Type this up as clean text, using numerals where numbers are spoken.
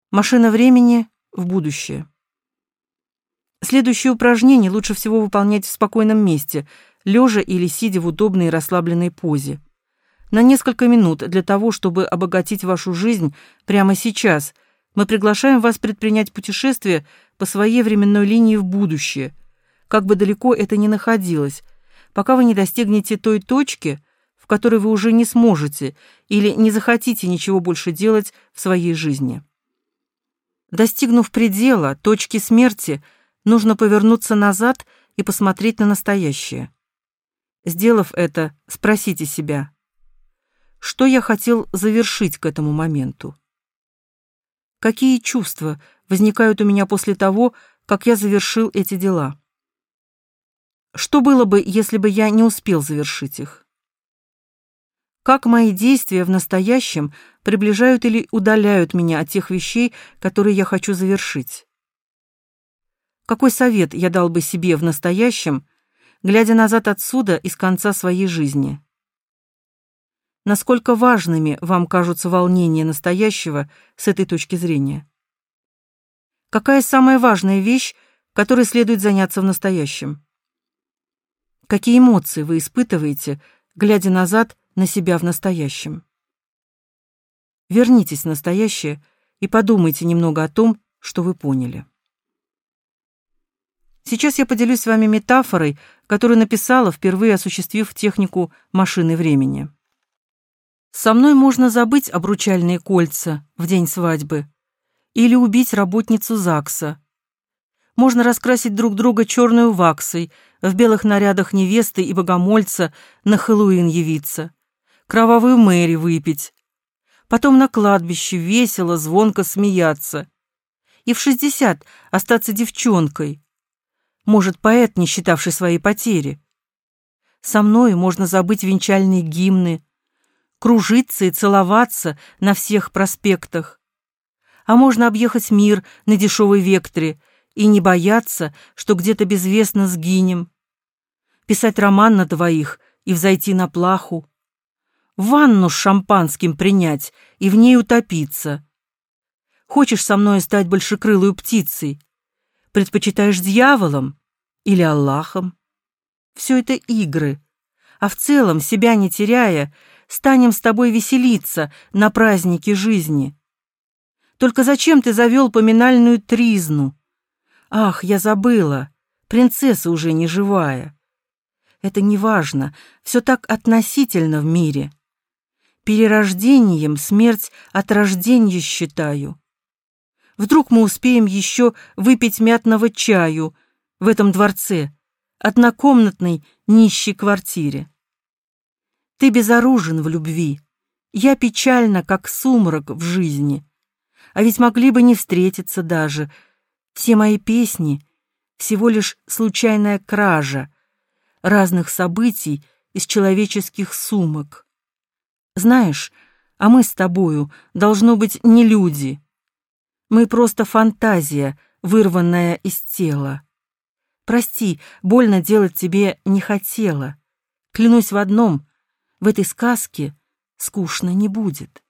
Машина времени в будущее. Следующее упражнение лучше всего выполнять в спокойном месте, лежа или сидя в удобной и расслабленной позе. На несколько минут для того, чтобы обогатить вашу жизнь прямо сейчас, мы приглашаем вас предпринять путешествие по своей временной линии в будущее, как бы далеко это ни находилось, пока вы не достигнете той точки, в которой вы уже не сможете или не захотите ничего больше делать в своей жизни. Достигнув предела, точки смерти, нужно повернуться назад и посмотреть на настоящее. Сделав это, спросите себя: что я хотел завершить к этому моменту? Какие чувства возникают у меня после того, как я завершил эти дела? Что было бы, если бы я не успел завершить их? Как мои действия в настоящем приближают или удаляют меня от тех вещей, которые я хочу завершить? Какой совет я дал бы себе в настоящем, глядя назад отсюда из конца своей жизни? Насколько важными вам кажутся волнения настоящего с этой точки зрения? Какая самая важная вещь, которой следует заняться в настоящем? Какие эмоции вы испытываете, глядя назад на себя в настоящем? Вернитесь в настоящее и подумайте немного о том, что вы поняли. Сейчас я поделюсь с вами метафорой, которую написала, впервые осуществив технику машины времени. Со мной можно забыть обручальные кольца в день свадьбы или убить работницу ЗАГСа. Можно раскрасить друг друга черную ваксой, в белых нарядах невесты и богомольца на Хэллоуин явиться, кровавую Мэри выпить, потом на кладбище весело, звонко смеяться и в 60 остаться девчонкой, может, поэт, не считавший своей потери. Со мной можно забыть венчальные гимны, кружиться и целоваться на всех проспектах. А можно объехать мир на дешевой векторе и не бояться, что где-то безвестно сгинем. Писать роман на двоих и взойти на плаху. Ванну с шампанским принять и в ней утопиться. Хочешь со мной стать большекрылой птицей? Предпочитаешь дьяволом или Аллахом? Все это игры, а в целом, себя не теряя, станем с тобой веселиться на празднике жизни. Только зачем ты завел поминальную тризну? Ах, я забыла, принцесса уже не живая. Это не важно, все так относительно в мире. Перерождением смерть от рождения считаю. Вдруг мы успеем еще выпить мятного чаю в этом дворце, однокомнатной нищей квартире. Ты безоружен в любви, я печальна, как сумрак в жизни. А ведь могли бы не встретиться даже. Все мои песни — всего лишь случайная кража разных событий из человеческих сумок. Знаешь, а мы с тобою, должно быть, не люди. Мы просто фантазия, вырванная из тела. Прости, больно делать тебе не хотела. Клянусь в одном — в этой сказке скучно не будет.